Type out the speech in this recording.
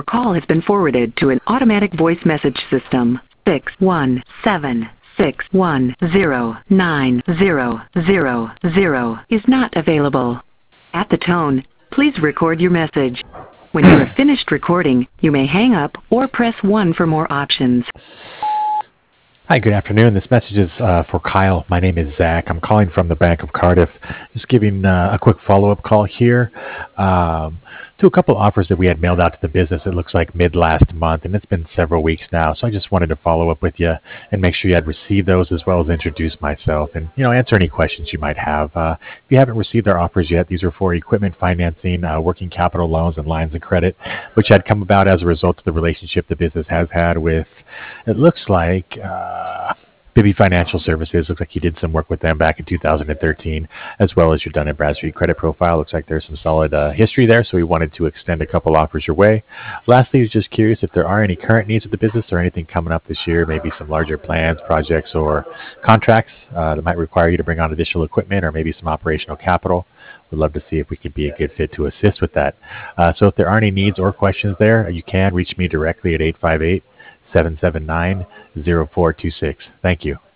call has been forwarded to an automatic voice message system. 61761090000 is not available. At the tone, please record your message. When you have finished recording, you may hang up or press 1 for more options. Hi, good afternoon. This message is for Kyle. My name is Zach. I'm calling from the Bank of Cardiff. Just giving a quick follow-up call here to a couple offers that we had mailed out to the business. It looks like mid last month, and it's been several weeks now. So I just wanted to follow up with you and make sure you had received those, as well as introduce myself and answer any questions you might have. If you haven't received our offers yet, these are for equipment financing, working capital loans, and lines of credit, which had come about as a result of the relationship the business has had with, it looks like, Bibby Financial Services. Looks like you did some work with them back in 2013, as well as your Dun & Bradstreet credit profile. Looks like there's some solid history there, so we wanted to extend a couple offers your way. Lastly, I was just curious if there are any current needs of the business or anything coming up this year, maybe some larger plans, projects, or contracts that might require you to bring on additional equipment or maybe some operational capital. We'd love to see if we could be a good fit to assist with that. So if there are any needs or questions there, you can reach me directly at 858-779-0426. Thank you.